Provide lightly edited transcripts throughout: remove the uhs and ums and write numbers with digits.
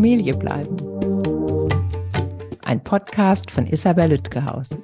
Familie bleiben. Ein Podcast von Isabel Lütgehaus.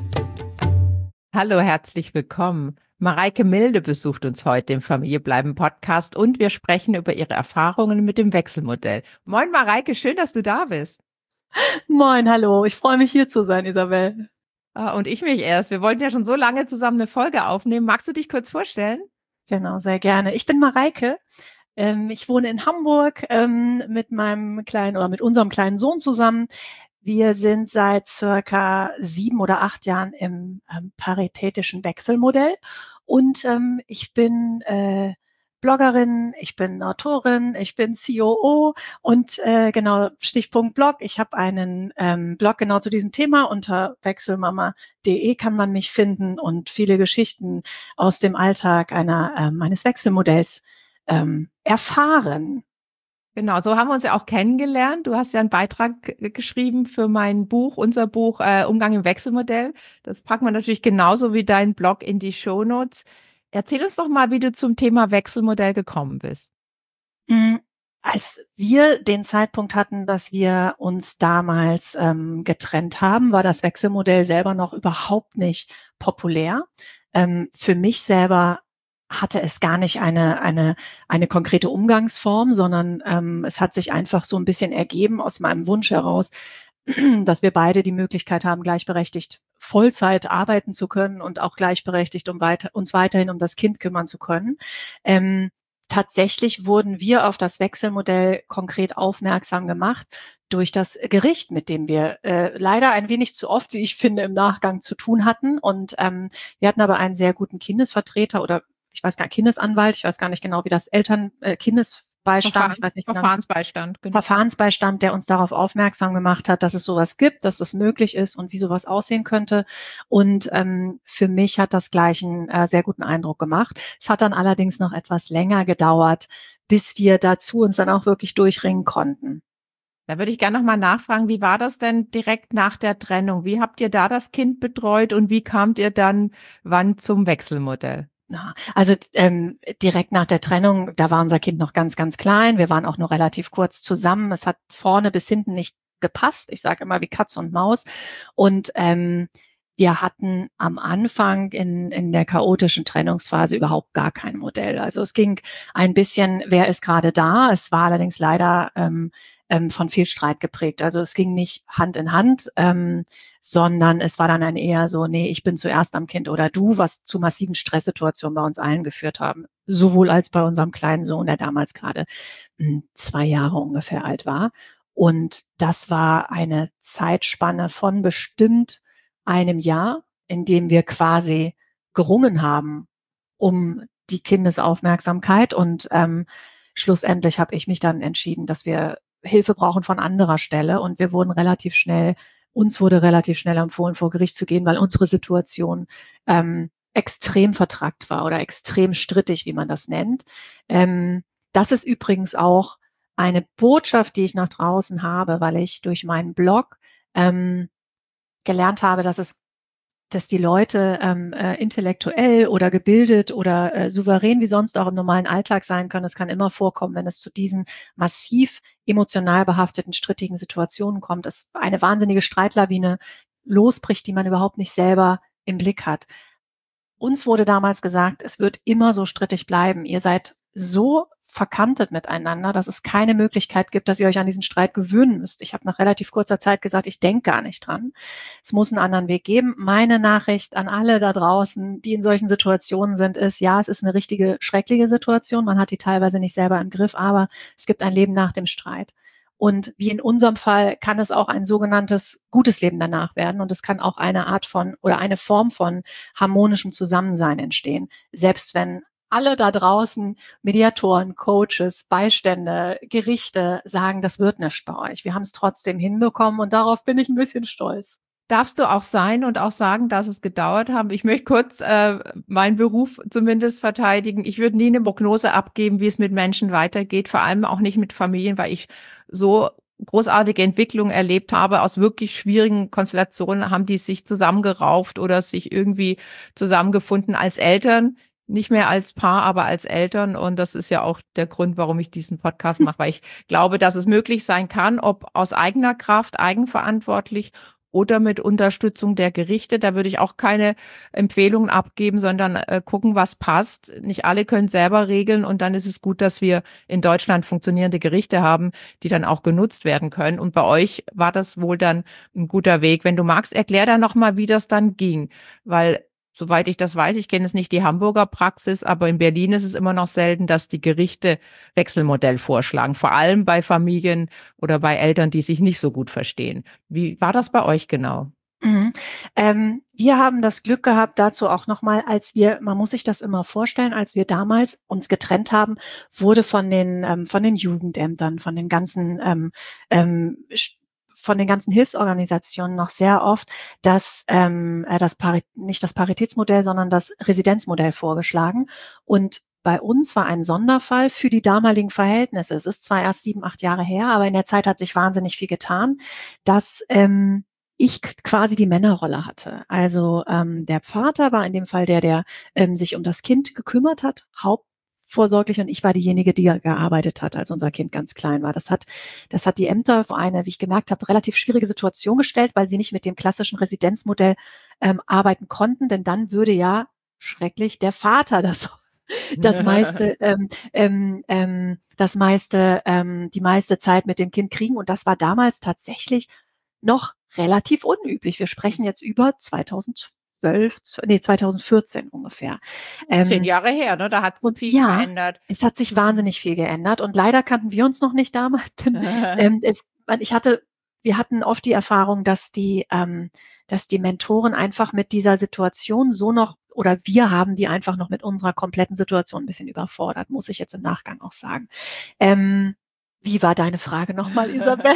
Hallo, herzlich willkommen. Mareike Milde besucht uns heute im Familie bleiben Podcast und wir sprechen über ihre Erfahrungen mit dem Wechselmodell. Moin Mareike, schön, dass du da bist. Moin, hallo. Ich freue mich, hier zu sein, Isabel. Und ich mich erst. Wir wollten ja schon so lange zusammen eine Folge aufnehmen. Magst du dich kurz vorstellen? Genau, sehr gerne. Ich bin Mareike. Ich wohne in Hamburg mit unserem kleinen Sohn zusammen. Wir sind seit circa 7 oder 8 Jahren im paritätischen Wechselmodell. Und ich bin Bloggerin, ich bin Autorin, ich bin COO und genau, Stichpunkt Blog. Ich habe einen Blog genau zu diesem Thema. Unter wechselmama.de kann man mich finden und viele Geschichten aus dem Alltag eines Wechselmodells erfahren. Genau, so haben wir uns ja auch kennengelernt. Du hast ja einen Beitrag geschrieben für mein Buch, unser Buch Umgang im Wechselmodell. Das packen wir natürlich genauso wie deinen Blog in die Shownotes. Erzähl uns doch mal, wie du zum Thema Wechselmodell gekommen bist. Als wir den Zeitpunkt hatten, dass wir uns damals getrennt haben, war das Wechselmodell selber noch überhaupt nicht populär. Für mich selber hatte es gar nicht eine konkrete Umgangsform, sondern es hat sich einfach so ein bisschen ergeben aus meinem Wunsch heraus, dass wir beide die Möglichkeit haben, gleichberechtigt Vollzeit arbeiten zu können und auch gleichberechtigt uns weiterhin um das Kind kümmern zu können. Tatsächlich wurden wir auf das Wechselmodell konkret aufmerksam gemacht durch das Gericht, mit dem wir leider ein wenig zu oft, wie ich finde, im Nachgang zu tun hatten. Und wir hatten aber einen sehr guten Kindesvertreter oder Kindesanwalt, ich weiß gar nicht genau, wie das Kindesbeistand, ich weiß nicht genau. Verfahrensbeistand, genau. Verfahrensbeistand, der uns darauf aufmerksam gemacht hat, dass es sowas gibt, dass es möglich ist und wie sowas aussehen könnte. Und für mich hat das gleich einen sehr guten Eindruck gemacht. Es hat dann allerdings noch etwas länger gedauert, bis wir dazu uns dann auch wirklich durchringen konnten. Da würde ich gerne nochmal nachfragen, wie war das denn direkt nach der Trennung? Wie habt ihr da das Kind betreut und wie kamt ihr dann wann zum Wechselmodell? Also direkt nach der Trennung, da war unser Kind noch ganz, ganz klein. Wir waren auch nur relativ kurz zusammen. Es hat vorne bis hinten nicht gepasst. Ich sage immer wie Katz und Maus. Und wir hatten am Anfang in der chaotischen Trennungsphase überhaupt gar kein Modell. Also es ging ein bisschen, wer ist gerade da? Es war allerdings leider von viel Streit geprägt. Also es ging nicht Hand in Hand, sondern es war dann eher so, nee, ich bin zuerst am Kind oder du, was zu massiven Stresssituationen bei uns allen geführt haben. Sowohl als bei unserem kleinen Sohn, der damals gerade 2 Jahre ungefähr alt war. Und das war eine Zeitspanne von bestimmt einem Jahr, in dem wir quasi gerungen haben um die Kindesaufmerksamkeit. Und schlussendlich habe ich mich dann entschieden, dass wir Hilfe brauchen von anderer Stelle. Und uns wurde relativ schnell empfohlen, vor Gericht zu gehen, weil unsere Situation extrem vertrackt war oder extrem strittig, wie man das nennt. Das ist übrigens auch eine Botschaft, die ich nach draußen habe, weil ich durch meinen Blog gelernt habe, dass die Leute intellektuell oder gebildet oder souverän wie sonst auch im normalen Alltag sein können. Es kann immer vorkommen, wenn es zu diesen massiv emotional behafteten, strittigen Situationen kommt, dass eine wahnsinnige Streitlawine losbricht, die man überhaupt nicht selber im Blick hat. Uns wurde damals gesagt, es wird immer so strittig bleiben. Ihr seid so verkantet miteinander, dass es keine Möglichkeit gibt, dass ihr euch an diesen Streit gewöhnen müsst. Ich habe nach relativ kurzer Zeit gesagt, ich denke gar nicht dran. Es muss einen anderen Weg geben. Meine Nachricht an alle da draußen, die in solchen Situationen sind, ist, ja, es ist eine richtige, schreckliche Situation. Man hat die teilweise nicht selber im Griff, aber es gibt ein Leben nach dem Streit. Und wie in unserem Fall kann es auch ein sogenanntes gutes Leben danach werden. Und es kann auch eine Art von oder eine Form von harmonischem Zusammensein entstehen. Selbst wenn alle da draußen, Mediatoren, Coaches, Beistände, Gerichte sagen, das wird nicht bei euch. Wir haben es trotzdem hinbekommen und darauf bin ich ein bisschen stolz. Darfst du auch sein und auch sagen, dass es gedauert hat? Ich möchte kurz meinen Beruf zumindest verteidigen. Ich würde nie eine Prognose abgeben, wie es mit Menschen weitergeht, vor allem auch nicht mit Familien, weil ich so großartige Entwicklungen erlebt habe. Aus wirklich schwierigen Konstellationen haben die sich zusammengerauft oder sich irgendwie zusammengefunden als Eltern. nicht mehr als Paar, aber als Eltern. Und das ist ja auch der Grund, warum ich diesen Podcast mache, weil ich glaube, dass es möglich sein kann, ob aus eigener Kraft, eigenverantwortlich oder mit Unterstützung der Gerichte. Da würde ich auch keine Empfehlungen abgeben, sondern gucken, was passt. Nicht alle können selber regeln und dann ist es gut, dass wir in Deutschland funktionierende Gerichte haben, die dann auch genutzt werden können. Und bei euch war das wohl dann ein guter Weg. Wenn du magst, erklär da nochmal, wie das dann ging, weil soweit ich das weiß, ich kenne es nicht die Hamburger Praxis, aber in Berlin ist es immer noch selten, dass die Gerichte Wechselmodell vorschlagen, vor allem bei Familien oder bei Eltern, die sich nicht so gut verstehen. Wie war das bei euch genau? Mhm. Wir haben das Glück gehabt, dazu auch nochmal, man muss sich das immer vorstellen, als wir damals uns getrennt haben, wurde von den Jugendämtern, von den ganzen Hilfsorganisationen noch sehr oft nicht das Paritätsmodell, sondern das Residenzmodell vorgeschlagen. Und bei uns war ein Sonderfall für die damaligen Verhältnisse. Es ist zwar erst 7, 8 Jahre her, aber in der Zeit hat sich wahnsinnig viel getan, dass ich quasi die Männerrolle hatte. Also der Vater war in dem Fall der sich um das Kind gekümmert hat, hauptvorsorglich, und ich war diejenige, die gearbeitet hat, als unser Kind ganz klein war. Das hat die Ämter vor eine, wie ich gemerkt habe, relativ schwierige Situation gestellt, weil sie nicht mit dem klassischen Residenzmodell arbeiten konnten, denn dann würde ja schrecklich der Vater die meiste Zeit mit dem Kind kriegen. Und das war damals tatsächlich noch relativ unüblich. Wir sprechen jetzt über 2014 ungefähr. 10 Jahre her, ne? Da hat viel Ja, verändert. es hat sich wahnsinnig viel geändert und leider kannten wir uns noch nicht damals. Denn, wir hatten oft die Erfahrung, dass die Mentoren einfach mit dieser Situation oder wir haben die einfach noch mit unserer kompletten Situation ein bisschen überfordert, muss ich jetzt im Nachgang auch sagen. Wie war deine Frage nochmal, Isabel?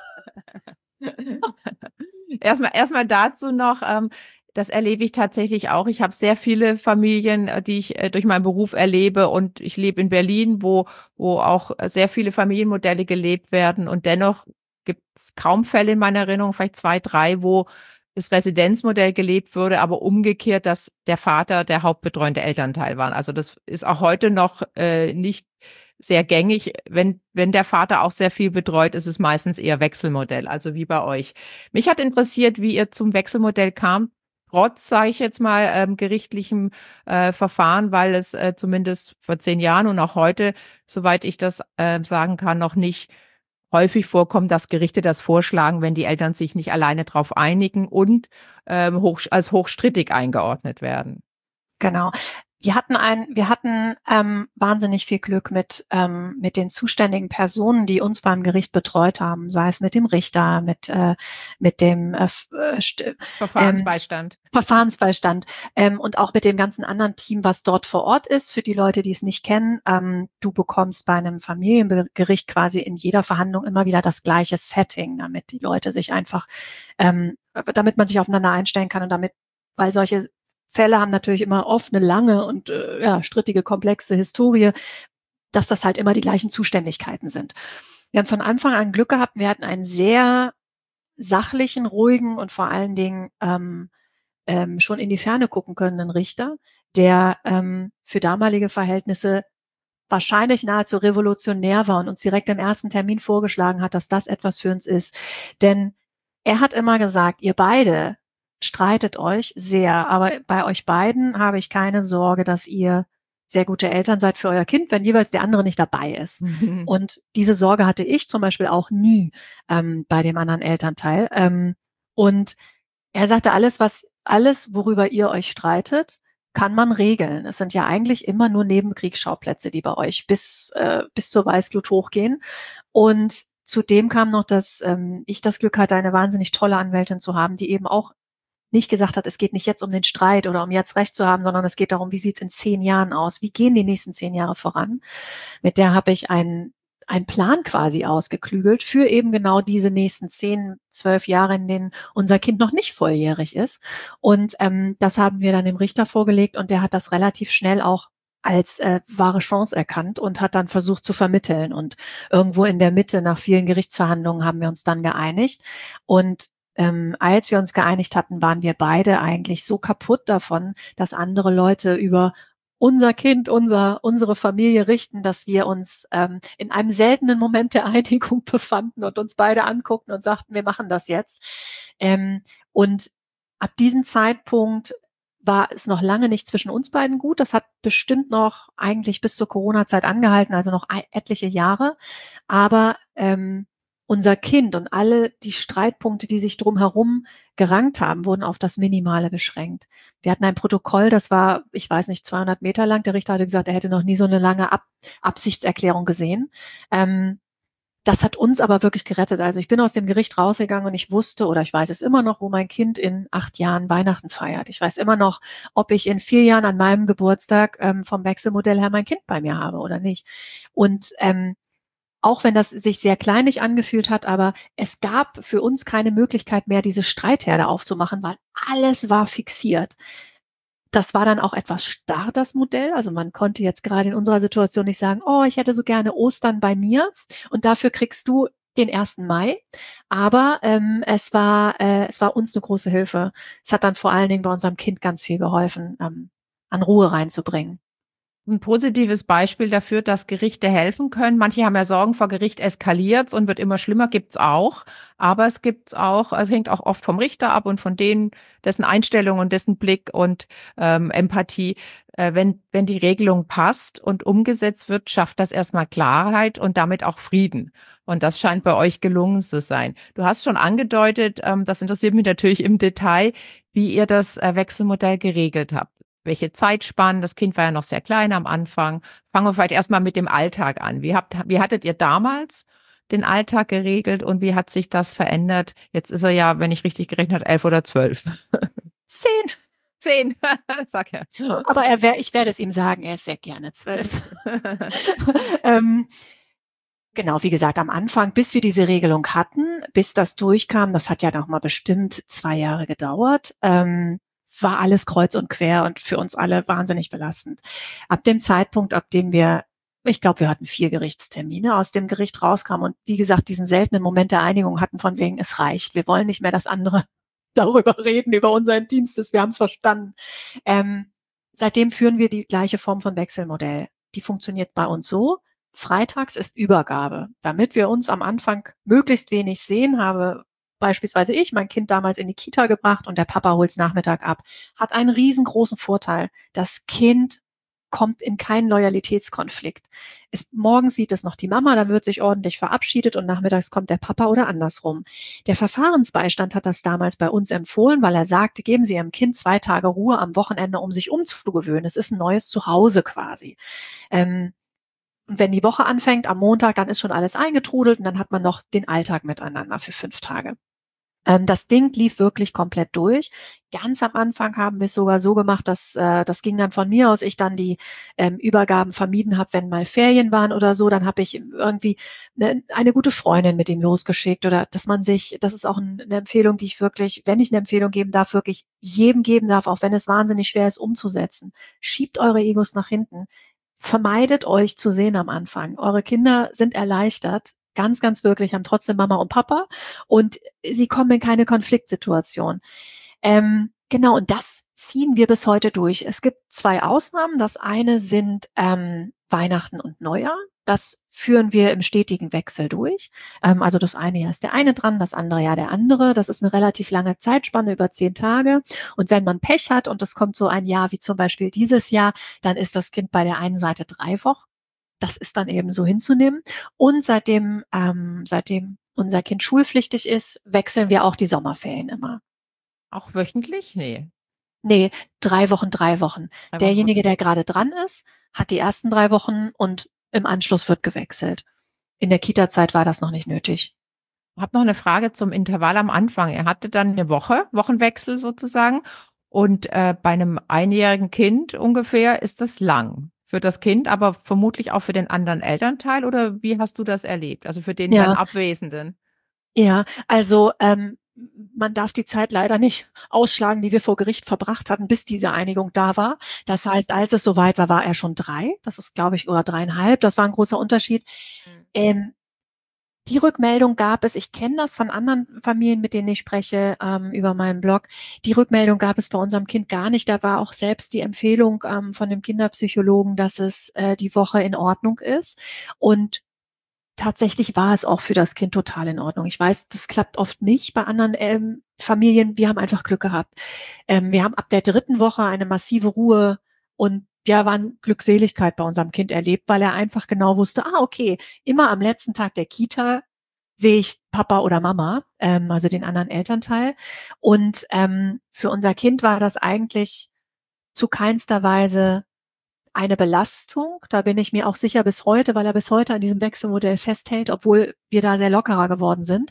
Erstmal dazu noch, das erlebe ich tatsächlich auch. Ich habe sehr viele Familien, die ich durch meinen Beruf erlebe, und ich lebe in Berlin, wo auch sehr viele Familienmodelle gelebt werden, und dennoch gibt es kaum Fälle in meiner Erinnerung, vielleicht 2, 3, wo das Residenzmodell gelebt wurde, aber umgekehrt, dass der Vater der hauptbetreuende Elternteil war. Also das ist auch heute noch nicht sehr gängig. Wenn der Vater auch sehr viel betreut, ist es meistens eher Wechselmodell, also wie bei euch. Mich hat interessiert, wie ihr zum Wechselmodell kam, trotz, sage ich jetzt mal, gerichtlichem Verfahren, weil es zumindest vor 10 Jahren und auch heute, soweit ich das sagen kann, noch nicht häufig vorkommt, dass Gerichte das vorschlagen, wenn die Eltern sich nicht alleine darauf einigen und als hochstrittig eingeordnet werden. Genau. Wir hatten wahnsinnig viel Glück mit den zuständigen Personen, die uns beim Gericht betreut haben, sei es mit dem Richter, mit dem Verfahrensbeistand. Verfahrensbeistand und auch mit dem ganzen anderen Team, was dort vor Ort ist. Für die Leute, die es nicht kennen, du bekommst bei einem Familiengericht quasi in jeder Verhandlung immer wieder das gleiche Setting, damit die Leute sich einfach, damit man sich aufeinander einstellen kann und weil solche Fälle haben natürlich immer oft eine lange und strittige, komplexe Historie, dass das halt immer die gleichen Zuständigkeiten sind. Wir haben von Anfang an Glück gehabt. Wir hatten einen sehr sachlichen, ruhigen und vor allen Dingen schon in die Ferne gucken können Richter, der für damalige Verhältnisse wahrscheinlich nahezu revolutionär war und uns direkt im ersten Termin vorgeschlagen hat, dass das etwas für uns ist. Denn er hat immer gesagt, ihr beide streitet euch sehr, aber bei euch beiden habe ich keine Sorge, dass ihr sehr gute Eltern seid für euer Kind, wenn jeweils der andere nicht dabei ist. Mhm. Und diese Sorge hatte ich zum Beispiel auch nie bei dem anderen Elternteil. Und er sagte, alles, worüber ihr euch streitet, kann man regeln. Es sind ja eigentlich immer nur Nebenkriegsschauplätze, die bei euch bis zur Weißglut hochgehen. Und zudem kam noch, dass ich das Glück hatte, eine wahnsinnig tolle Anwältin zu haben, die eben auch nicht gesagt hat, es geht nicht jetzt um den Streit oder um jetzt Recht zu haben, sondern es geht darum, wie sieht's in 10 Jahren aus? Wie gehen die nächsten 10 Jahre voran? Mit der habe ich einen Plan quasi ausgeklügelt für eben genau diese nächsten 10, 12 Jahre, in denen unser Kind noch nicht volljährig ist. Und das haben wir dann dem Richter vorgelegt und der hat das relativ schnell auch als wahre Chance erkannt und hat dann versucht zu vermitteln. Und irgendwo in der Mitte, nach vielen Gerichtsverhandlungen, haben wir uns dann geeinigt. Und als wir uns geeinigt hatten, waren wir beide eigentlich so kaputt davon, dass andere Leute über unser Kind, unsere Familie richten, dass wir uns in einem seltenen Moment der Einigung befanden und uns beide anguckten und sagten, wir machen das jetzt. Und ab diesem Zeitpunkt war es noch lange nicht zwischen uns beiden gut. Das hat bestimmt noch eigentlich bis zur Corona-Zeit angehalten, also noch etliche Jahre. Aber unser Kind und alle die Streitpunkte, die sich drumherum gerankt haben, wurden auf das Minimale beschränkt. Wir hatten ein Protokoll, das war, ich weiß nicht, 200 Meter lang. Der Richter hatte gesagt, er hätte noch nie so eine lange Absichtserklärung gesehen. Das hat uns aber wirklich gerettet. Also ich bin aus dem Gericht rausgegangen und ich wusste, oder ich weiß es immer noch, wo mein Kind in 8 Jahren Weihnachten feiert. Ich weiß immer noch, ob ich in 4 Jahren an meinem Geburtstag vom Wechselmodell her mein Kind bei mir habe oder nicht. Und auch wenn das sich sehr kleinlich angefühlt hat, aber es gab für uns keine Möglichkeit mehr, diese Streitherde aufzumachen, weil alles war fixiert. Das war dann auch etwas starr, das Modell. Also man konnte jetzt gerade in unserer Situation nicht sagen, oh, ich hätte so gerne Ostern bei mir und dafür kriegst du den 1. Mai. Aber es war uns eine große Hilfe. Es hat dann vor allen Dingen bei unserem Kind ganz viel geholfen, an Ruhe reinzubringen. Ein positives Beispiel dafür, dass Gerichte helfen können. Manche haben ja Sorgen, vor Gericht eskaliert's und wird immer schlimmer, gibt's auch. Aber es gibt's auch, also hängt auch oft vom Richter ab und von denen, dessen Einstellung und dessen Blick und Empathie. Wenn die Regelung passt und umgesetzt wird, schafft das erstmal Klarheit und damit auch Frieden. Und das scheint bei euch gelungen zu sein. Du hast schon angedeutet, das interessiert mich natürlich im Detail, wie ihr das Wechselmodell geregelt habt. Welche Zeitspannen? Das Kind war ja noch sehr klein am Anfang. Fangen wir vielleicht erstmal mit dem Alltag an. Wie hattet ihr damals den Alltag geregelt und wie hat sich das verändert? Jetzt ist er ja, wenn ich richtig gerechnet habe, 11 oder 12. 10. 10. Sag ja. Aber ich werde es ihm sagen, er ist sehr gerne 12. Genau, wie gesagt, am Anfang, bis wir diese Regelung hatten, bis das durchkam, das hat ja noch mal bestimmt 2 Jahre gedauert, war alles kreuz und quer und für uns alle wahnsinnig belastend. Ab dem Zeitpunkt, ab dem ich glaube, wir hatten 4 Gerichtstermine, aus dem Gericht rauskamen und wie gesagt, diesen seltenen Moment der Einigung hatten von wegen, es reicht, wir wollen nicht mehr, dass andere darüber reden, über unser Intimstes, wir haben es verstanden. Seitdem führen wir die gleiche Form von Wechselmodell. Die funktioniert bei uns so: Freitags ist Übergabe. Damit wir uns am Anfang möglichst wenig sehen, habe beispielsweise ich mein Kind damals in die Kita gebracht und der Papa holt's Nachmittag ab. Hat einen riesengroßen Vorteil. Das Kind kommt in keinen Loyalitätskonflikt. Morgens sieht es noch die Mama, dann wird sich ordentlich verabschiedet und nachmittags kommt der Papa oder andersrum. Der Verfahrensbeistand hat das damals bei uns empfohlen, weil er sagte, geben Sie Ihrem Kind 2 Tage Ruhe am Wochenende, um sich umzugewöhnen. Es ist ein neues Zuhause quasi. Und wenn die Woche anfängt am Montag, dann ist schon alles eingetrudelt und dann hat man noch den Alltag miteinander für 5 Tage. Das Ding lief wirklich komplett durch. Ganz am Anfang haben wir es sogar so gemacht, dass das ging dann von mir aus, ich dann die Übergaben vermieden habe, wenn mal Ferien waren oder so. Dann habe ich irgendwie eine gute Freundin mit ihm losgeschickt oder dass man sich, das ist auch eine Empfehlung, die ich wirklich, wenn ich eine Empfehlung geben darf, wirklich jedem geben darf, auch wenn es wahnsinnig schwer ist umzusetzen. Schiebt eure Egos nach hinten. Vermeidet euch zu sehen am Anfang. Eure Kinder sind erleichtert, ganz, ganz wirklich, haben trotzdem Mama und Papa und sie kommen in keine Konfliktsituation. Genau, und das ziehen wir bis heute durch. Es gibt 2 Ausnahmen. Das eine sind Weihnachten und Neujahr. Das führen wir im stetigen Wechsel durch. Also das eine Jahr ist der eine dran, das andere Jahr der andere. Das ist eine relativ lange Zeitspanne über 10 Tage. Und wenn man Pech hat und es kommt so ein Jahr wie zum Beispiel dieses Jahr, dann ist das Kind bei der einen Seite 3 Wochen. Das ist dann eben so hinzunehmen. Und seitdem unser Kind schulpflichtig ist, wechseln wir auch die Sommerferien immer. Auch wöchentlich? Nee. Nee, 3 Wochen, 3 Wochen. 3 Wochen. Derjenige, der gerade dran ist, hat die ersten 3 Wochen und im Anschluss wird gewechselt. In der Kita-Zeit war das noch nicht nötig. Ich habe noch eine Frage zum Intervall am Anfang. Er hatte dann eine Wochenwechsel sozusagen. Und bei einem einjährigen Kind ungefähr ist das lang für das Kind, aber vermutlich auch für den anderen Elternteil. Oder wie hast du das erlebt? Also für den dann Abwesenden? Ja, also man darf die Zeit leider nicht ausschlagen, die wir vor Gericht verbracht hatten, bis diese Einigung da war. Das heißt, als es soweit war, war er schon 3. Das ist, glaube ich, oder 3,5. Das war ein großer Unterschied. Die Rückmeldung gab es, ich kenne das von anderen Familien, mit denen ich spreche, über meinen Blog. Die Rückmeldung gab es bei unserem Kind gar nicht. Da war auch selbst die Empfehlung von dem Kinderpsychologen, dass es die Woche in Ordnung ist. Und tatsächlich war es auch für das Kind total in Ordnung. Ich weiß, das klappt oft nicht bei anderen Familien. Wir haben einfach Glück gehabt. Wir haben ab der 3. Woche eine massive Ruhe und ja, waren Glückseligkeit bei unserem Kind erlebt, weil er einfach genau wusste, okay, immer am letzten Tag der Kita sehe ich Papa oder Mama, also den anderen Elternteil. Und für unser Kind war das eigentlich zu keinster Weise eine Belastung. Da bin ich mir auch sicher bis heute, weil er bis heute an diesem Wechselmodell festhält, obwohl wir da sehr lockerer geworden sind.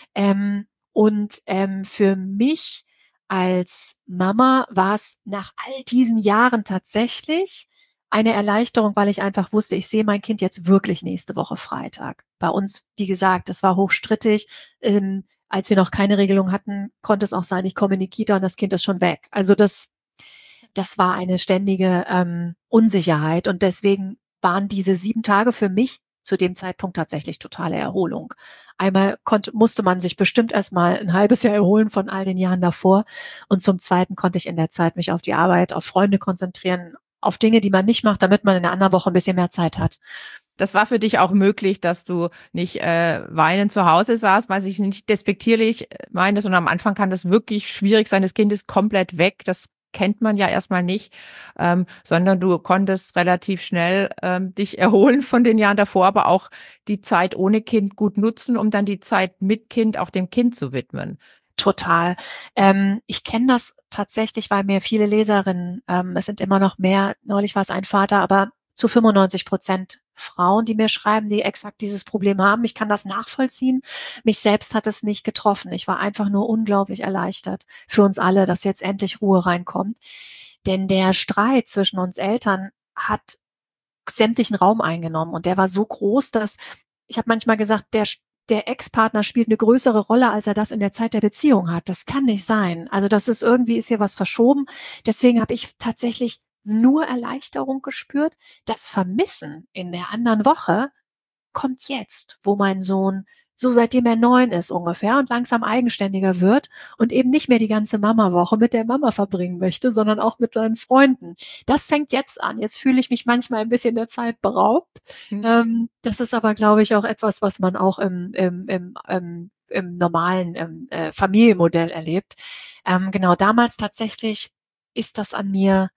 Für mich als Mama war es nach all diesen Jahren tatsächlich eine Erleichterung, weil ich einfach wusste, ich sehe mein Kind jetzt wirklich nächste Woche Freitag. Bei uns, wie gesagt, es war hochstrittig. Als wir noch keine Regelung hatten, konnte es auch sein, ich komme in die Kita und das Kind ist schon weg. Also das war eine ständige Unsicherheit und deswegen waren diese 7 Tage für mich zu dem Zeitpunkt tatsächlich totale Erholung. Einmal musste man sich bestimmt erstmal ein halbes Jahr erholen von all den Jahren davor und zum Zweiten konnte ich in der Zeit mich auf die Arbeit, auf Freunde konzentrieren, auf Dinge, die man nicht macht, damit man in der anderen Woche ein bisschen mehr Zeit hat. Das war für dich auch möglich, dass du nicht weinend zu Hause saßt, weil ich nicht despektierlich meine, sondern am Anfang kann das wirklich schwierig sein. Das Kind ist komplett weg. Das kennt man ja erstmal nicht, sondern du konntest relativ schnell dich erholen von den Jahren davor, aber auch die Zeit ohne Kind gut nutzen, um dann die Zeit mit Kind auch dem Kind zu widmen. Total. Ich kenne das tatsächlich, weil mir viele Leserinnen, es sind immer noch mehr, neulich war es ein Vater, aber zu 95% Frauen, die mir schreiben, die exakt dieses Problem haben. Ich kann das nachvollziehen. Mich selbst hat es nicht getroffen. Ich war einfach nur unglaublich erleichtert für uns alle, dass jetzt endlich Ruhe reinkommt. Denn der Streit zwischen uns Eltern hat sämtlichen Raum eingenommen und der war so groß, dass ich habe manchmal gesagt, der Ex-Partner spielt eine größere Rolle, als er das in der Zeit der Beziehung hat. Das kann nicht sein. Also das ist irgendwie, ist hier was verschoben. Deswegen habe ich tatsächlich nur Erleichterung gespürt. Das Vermissen in der anderen Woche kommt jetzt, wo mein Sohn so seitdem er 9 ist ungefähr und langsam eigenständiger wird und eben nicht mehr die ganze Mama-Woche mit der Mama verbringen möchte, sondern auch mit seinen Freunden. Das fängt jetzt an. Jetzt fühle ich mich manchmal ein bisschen der Zeit beraubt. Das ist aber, glaube ich, auch etwas, was man auch im normalen Familienmodell erlebt. Genau, damals tatsächlich ist das an mir,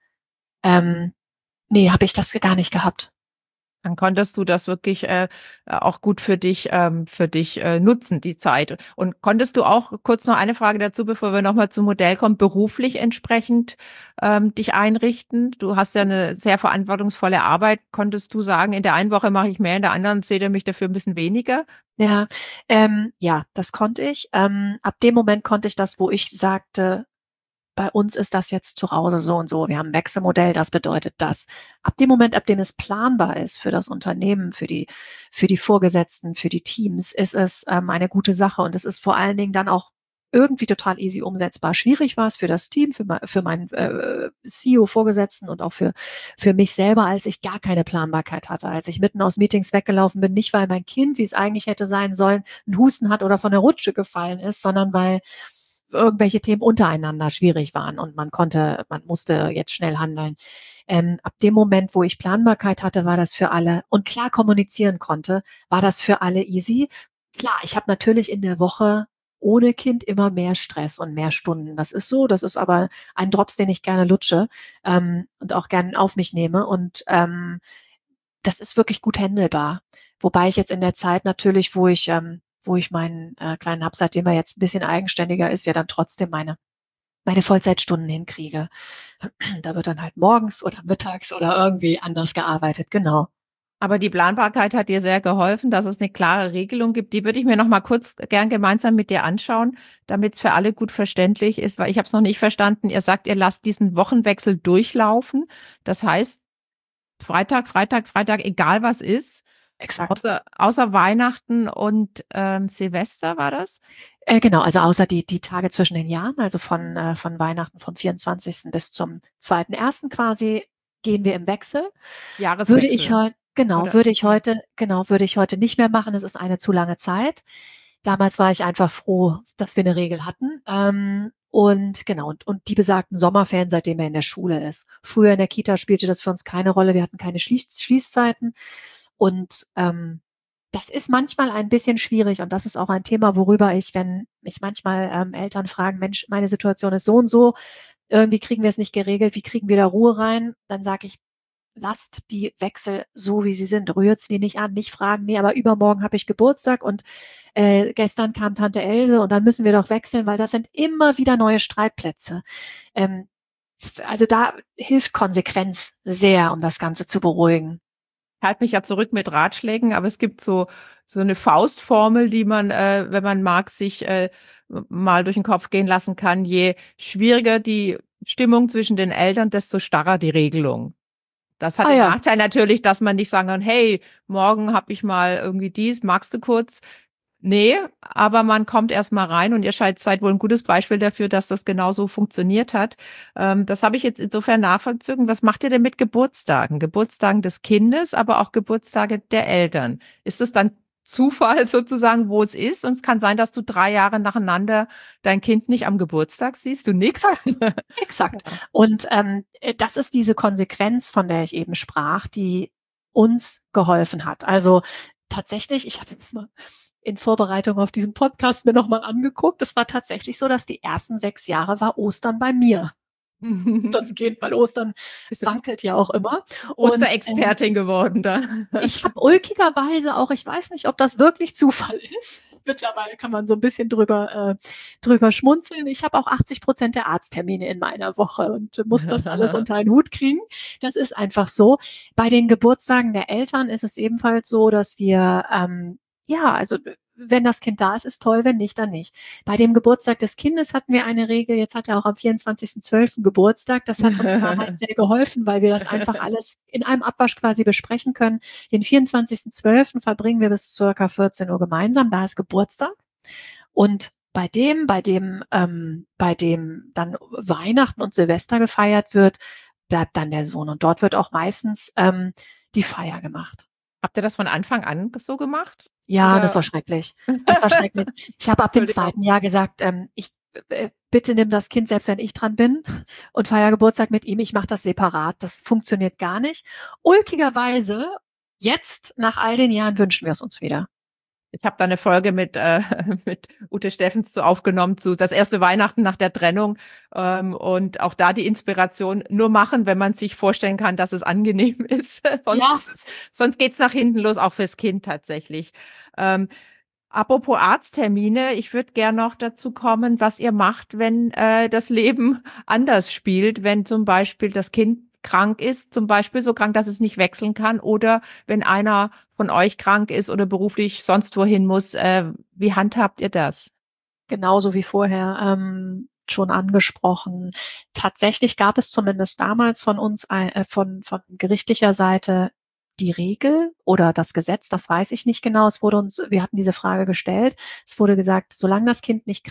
nee, habe ich das gar nicht gehabt. Dann konntest du das wirklich auch gut für dich nutzen, die Zeit. Und konntest du auch, kurz noch eine Frage dazu, bevor wir nochmal zum Modell kommen, beruflich entsprechend dich einrichten? Du hast ja eine sehr verantwortungsvolle Arbeit. Konntest du sagen, in der einen Woche mache ich mehr, in der anderen seht ihr mich dafür ein bisschen weniger? Ja, ja, das konnte ich. Ab dem Moment konnte ich das, wo ich sagte, bei uns ist das jetzt zu Hause so und so. Wir haben ein Wechselmodell, das bedeutet das. Ab dem Moment, ab dem es planbar ist für das Unternehmen, für die Vorgesetzten, für die Teams, ist es eine gute Sache. Und es ist vor allen Dingen dann auch irgendwie total easy umsetzbar. Schwierig war es für das Team, für meinen CEO-Vorgesetzten und auch für mich selber, als ich gar keine Planbarkeit hatte, als ich mitten aus Meetings weggelaufen bin, nicht weil mein Kind, wie es eigentlich hätte sein sollen, einen Husten hat oder von der Rutsche gefallen ist, sondern weil irgendwelche Themen untereinander schwierig waren und man musste jetzt schnell handeln. Ab dem Moment, wo ich Planbarkeit hatte, war das für alle und klar kommunizieren konnte, war das für alle easy. Klar, ich habe natürlich in der Woche ohne Kind immer mehr Stress und mehr Stunden. Das ist so, das ist aber ein Drops, den ich gerne lutsche und auch gerne auf mich nehme und das ist wirklich gut handelbar. Wobei ich jetzt in der Zeit natürlich, wo ich meinen kleinen hab, seitdem er jetzt ein bisschen eigenständiger ist, ja dann trotzdem meine Vollzeitstunden hinkriege. Da wird dann halt morgens oder mittags oder irgendwie anders gearbeitet, genau. Aber die Planbarkeit hat dir sehr geholfen, dass es eine klare Regelung gibt. Die würde ich mir noch mal kurz gern gemeinsam mit dir anschauen, damit es für alle gut verständlich ist, weil ich habe es noch nicht verstanden. Ihr sagt, ihr lasst diesen Wochenwechsel durchlaufen. Das heißt, Freitag, Freitag, Freitag, egal was ist, Exakt. außer Weihnachten und Silvester war das? Genau, also außer die Tage zwischen den Jahren, also von Weihnachten vom 24. bis zum 2.1. quasi, gehen wir im Wechsel. Würde ich Jahreswechsel. heute Genau, Oder? Ja. würde ich heute nicht mehr machen. Es ist eine zu lange Zeit. Damals war ich einfach froh, dass wir eine Regel hatten. Und genau, und die besagten Sommerferien, seitdem er in der Schule ist. Früher in der Kita spielte das für uns keine Rolle. Wir hatten keine Schließzeiten. Und das ist manchmal ein bisschen schwierig. Und das ist auch ein Thema, worüber ich, wenn mich manchmal Eltern fragen, Mensch, meine Situation ist so und so, irgendwie kriegen wir es nicht geregelt, wie kriegen wir da Ruhe rein? Dann sage ich, lasst die Wechsel so, wie sie sind. Rührt sie nicht an, nicht fragen, nee, aber übermorgen habe ich Geburtstag und gestern kam Tante Else und dann müssen wir doch wechseln, weil das sind immer wieder neue Streitplätze. Ähm, also da hilft Konsequenz sehr, um das Ganze zu beruhigen. Ich halte mich ja zurück mit Ratschlägen, aber es gibt so eine Faustformel, die man, wenn man mag, sich mal durch den Kopf gehen lassen kann. Je schwieriger die Stimmung zwischen den Eltern, desto starrer die Regelung. Das hat Ah den ja, Nachteil natürlich, dass man nicht sagen kann, hey, morgen habe ich mal irgendwie dies, magst du kurz? Nee, aber man kommt erst mal rein und ihr seid wohl ein gutes Beispiel dafür, dass das genauso funktioniert hat. Das habe ich jetzt insofern nachvollzogen. Was macht ihr denn mit Geburtstagen? Geburtstagen des Kindes, aber auch Geburtstage der Eltern. Ist es dann Zufall sozusagen, wo es ist? Und es kann sein, dass du 3 Jahre nacheinander dein Kind nicht am Geburtstag siehst. Du nickst. exakt. Exakt. Ja. Und das ist diese Konsequenz, von der ich eben sprach, die uns geholfen hat. Also tatsächlich, ich habe in Vorbereitung auf diesen Podcast mir nochmal angeguckt. Es war tatsächlich so, dass die ersten 6 Jahre war Ostern bei mir. Das Kind, weil Ostern Bist du wankelt ja auch immer. Und Osterexpertin geworden da? ich habe ulkigerweise auch, ich weiß nicht, ob das wirklich Zufall ist. Mittlerweile kann man so ein bisschen drüber schmunzeln. Ich habe auch 80% der Arzttermine in meiner Woche und muss das alles unter einen Hut kriegen. Das ist einfach so. Bei den Geburtstagen der Eltern ist es ebenfalls so, dass wir, ja, also wenn das Kind da ist, ist toll, wenn nicht, dann nicht. Bei dem Geburtstag des Kindes hatten wir eine Regel, jetzt hat er auch am 24.12. Geburtstag. Das hat uns damals sehr geholfen, weil wir das einfach alles in einem Abwasch quasi besprechen können. Den 24.12. verbringen wir bis circa 14 Uhr gemeinsam. Da ist Geburtstag. Und bei dem dann Weihnachten und Silvester gefeiert wird, bleibt dann der Sohn. Und dort wird auch meistens die Feier gemacht. Habt ihr das von Anfang an so gemacht? Ja, das Oder? war schrecklich. Das war schrecklich. Ich habe ab dem Entschuldigung. zweiten Jahr gesagt, ich bitte nimm das Kind, selbst wenn ich dran bin, und feier Geburtstag mit ihm. Ich mache das separat. Das funktioniert gar nicht. Ulkigerweise, jetzt, nach all den Jahren, wünschen wir es uns wieder. Ich habe da eine Folge mit Ute Steffens zu aufgenommen, zu das erste Weihnachten nach der Trennung. Und auch da die Inspiration nur machen, wenn man sich vorstellen kann, dass es angenehm ist. Ja, Sonst geht's nach hinten los, auch fürs Kind tatsächlich. Ähm, Apropos Arzttermine, ich würde gern noch dazu kommen, was ihr macht, wenn das Leben anders spielt, wenn zum Beispiel das Kind krank ist, zum Beispiel so krank, dass es nicht wechseln kann, oder wenn einer von euch krank ist oder beruflich sonst wohin muss. Wie handhabt ihr das? genauso wie vorher schon angesprochen. Tatsächlich gab es zumindest damals von uns, von gerichtlicher Seite die Regel oder das Gesetz, das weiß ich nicht genau. Wir hatten diese Frage gestellt. Es wurde gesagt, solange das Kind nicht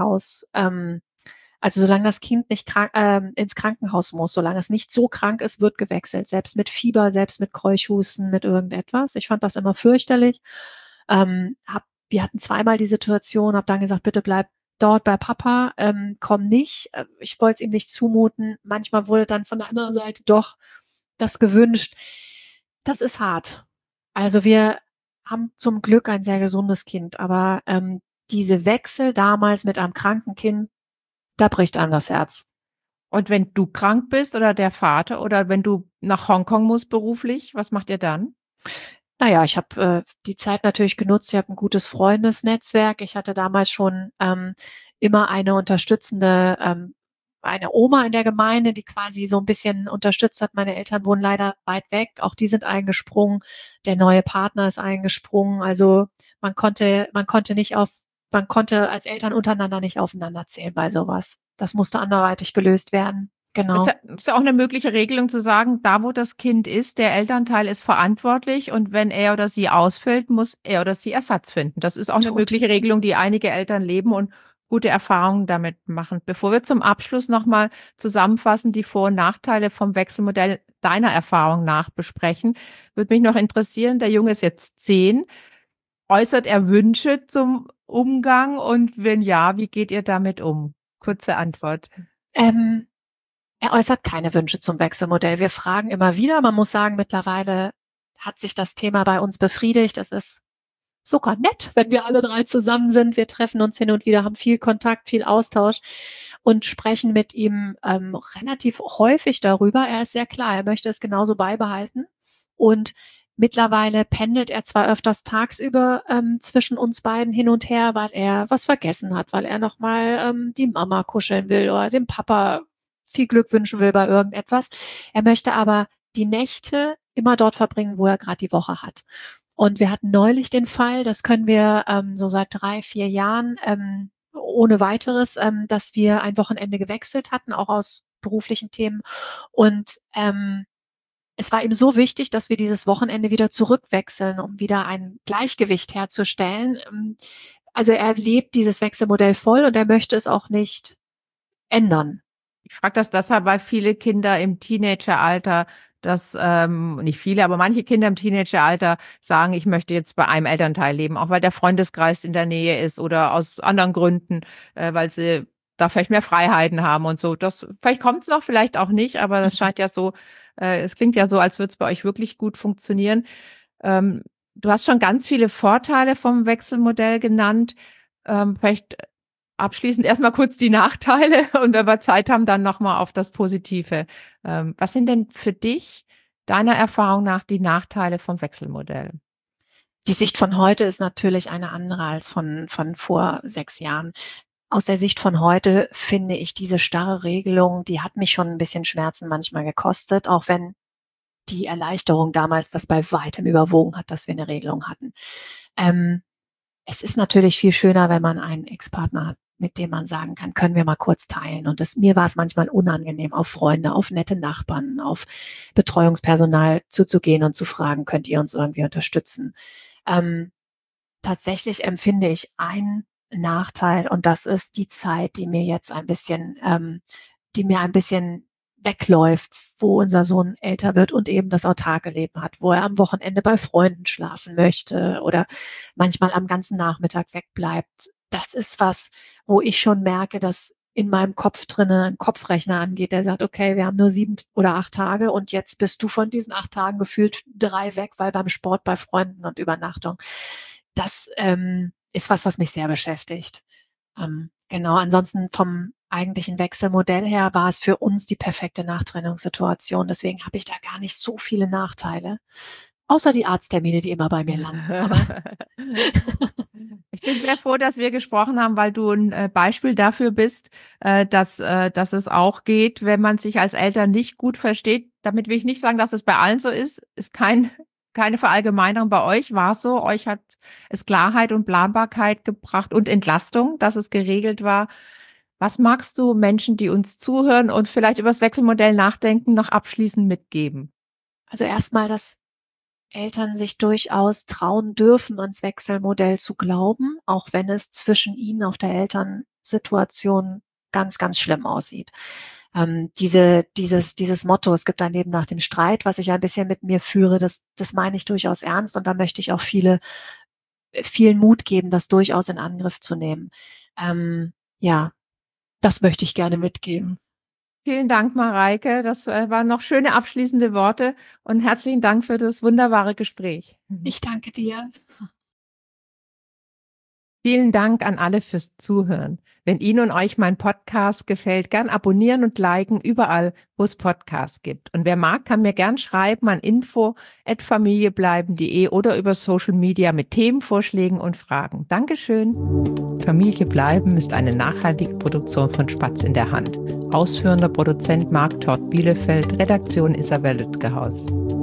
solange das Kind nicht ins Krankenhaus muss, solange es nicht so krank ist, wird gewechselt. Selbst mit Fieber, selbst mit Keuchhusten, mit irgendetwas. Ich fand das immer fürchterlich. Wir hatten zweimal die Situation, habe dann gesagt, bitte bleib dort bei Papa, komm nicht. Ich wollte es ihm nicht zumuten. Manchmal wurde dann von der anderen Seite doch das gewünscht. Das ist hart. Also wir haben zum Glück ein sehr gesundes Kind, aber diese Wechsel damals mit einem kranken Kind, da bricht einem das Herz. Und wenn du krank bist oder der Vater oder wenn du nach Hongkong musst beruflich, was macht ihr dann? Naja, ich habe die Zeit natürlich genutzt. Ich habe ein gutes Freundesnetzwerk. Ich hatte damals schon immer eine Oma in der Gemeinde, die quasi so ein bisschen unterstützt hat. Meine Eltern wohnen leider weit weg. Auch die sind eingesprungen. Der neue Partner ist eingesprungen. Also man konnte als Eltern untereinander nicht aufeinander zählen bei sowas. Das musste anderweitig gelöst werden. Das Genau. ist ja auch eine mögliche Regelung zu sagen, da wo das Kind ist, der Elternteil ist verantwortlich und wenn er oder sie ausfällt, muss er oder sie Ersatz finden. Das ist auch eine Tot. mögliche Regelung, die einige Eltern leben und gute Erfahrungen damit machen. Bevor wir zum Abschluss nochmal zusammenfassen, die Vor- und Nachteile vom Wechselmodell, deiner Erfahrung nach besprechen. Würde mich noch interessieren, der Junge ist jetzt 10. Äußert er Wünsche zum Umgang und wenn ja, wie geht ihr damit um? Kurze Antwort. Er äußert keine Wünsche zum Wechselmodell. Wir fragen immer wieder. Man muss sagen, mittlerweile hat sich das Thema bei uns befriedigt. Es ist sogar nett, wenn wir alle 3 zusammen sind. Wir treffen uns hin und wieder, haben viel Kontakt, viel Austausch und sprechen mit ihm relativ häufig darüber. Er ist sehr klar, er möchte es genauso beibehalten. Und mittlerweile pendelt er zwar öfters tagsüber zwischen uns beiden hin und her, weil er was vergessen hat, weil er nochmal die Mama kuscheln will oder dem Papa viel Glück wünschen will bei irgendetwas. Er möchte aber die Nächte immer dort verbringen, wo er gerade die Woche hat. Und wir hatten neulich den Fall, das können wir so seit 3, 4 Jahren ohne weiteres, dass wir ein Wochenende gewechselt hatten, auch aus beruflichen Themen. Und es war ihm so wichtig, dass wir dieses Wochenende wieder zurückwechseln, um wieder ein Gleichgewicht herzustellen. Also er lebt dieses Wechselmodell voll und er möchte es auch nicht ändern. Ich frage das deshalb, weil viele Kinder im Teenageralter nicht viele, aber manche Kinder im Teenageralter sagen, ich möchte jetzt bei einem Elternteil leben, auch weil der Freundeskreis in der Nähe ist oder aus anderen Gründen, weil sie da vielleicht mehr Freiheiten haben und so. Vielleicht kommt es noch, vielleicht auch nicht, aber das scheint ja so, es klingt ja so, als würde es bei euch wirklich gut funktionieren. Du hast schon ganz viele Vorteile vom Wechselmodell genannt. Vielleicht abschließend erstmal kurz die Nachteile und wenn wir Zeit haben, dann nochmal auf das Positive. Was sind denn für dich, deiner Erfahrung nach, die Nachteile vom Wechselmodell? Die Sicht von heute ist natürlich eine andere als von vor 6 Jahren. Aus der Sicht von heute finde ich diese starre Regelung, die hat mich schon ein bisschen Schmerzen manchmal gekostet, auch wenn die Erleichterung damals das bei weitem überwogen hat, dass wir eine Regelung hatten. Es ist natürlich viel schöner, wenn man einen Ex-Partner hat, mit dem man sagen kann, können wir mal kurz teilen. Und mir war es manchmal unangenehm, auf Freunde, auf nette Nachbarn, auf Betreuungspersonal zuzugehen und zu fragen, könnt ihr uns irgendwie unterstützen? Tatsächlich empfinde ich einen Nachteil und das ist die Zeit, die mir jetzt ein bisschen wegläuft, wo unser Sohn älter wird und eben das autarke Leben hat, wo er am Wochenende bei Freunden schlafen möchte oder manchmal am ganzen Nachmittag wegbleibt. Das ist was, wo ich schon merke, dass in meinem Kopf drinne ein Kopfrechner angeht, der sagt, okay, wir haben nur 7 oder 8 Tage und jetzt bist du von diesen 8 Tagen gefühlt 3 weg, weil beim Sport, bei Freunden und Übernachtung. Das ist was mich sehr beschäftigt. Genau, ansonsten vom eigentlichen Wechselmodell her war es für uns die perfekte Nachtrennungssituation. Deswegen habe ich da gar nicht so viele Nachteile. Außer die Arzttermine, die immer bei mir landen. Ich bin sehr froh, dass wir gesprochen haben, weil du ein Beispiel dafür bist, dass es auch geht, wenn man sich als Eltern nicht gut versteht. Damit will ich nicht sagen, dass es bei allen so ist. Ist keine Verallgemeinerung. Bei euch war es so. Euch hat es Klarheit und Planbarkeit gebracht und Entlastung, dass es geregelt war. Was magst du Menschen, die uns zuhören und vielleicht über das Wechselmodell nachdenken, noch abschließend mitgeben? Also erstmal, dass Eltern sich durchaus trauen dürfen, ans Wechselmodell zu glauben, auch wenn es zwischen ihnen auf der Elternsituation ganz, ganz schlimm aussieht. Dieses Motto, es gibt ein Leben nach dem Streit, was ich ein bisschen mit mir führe, das meine ich durchaus ernst und da möchte ich auch vielen Mut geben, das durchaus in Angriff zu nehmen. Ja, das möchte ich gerne mitgeben. Vielen Dank, Mareike. Das waren noch schöne abschließende Worte und herzlichen Dank für das wunderbare Gespräch. Ich danke dir. Vielen Dank an alle fürs Zuhören. Wenn Ihnen und euch mein Podcast gefällt, gern abonnieren und liken überall, wo es Podcasts gibt. Und wer mag, kann mir gern schreiben an info@familiebleiben.de oder über Social Media mit Themenvorschlägen und Fragen. Dankeschön. Familie bleiben ist eine nachhaltige Produktion von Spatz in der Hand. Ausführender Produzent Marc Todt Bielefeld, Redaktion Isabel Lütgehaus.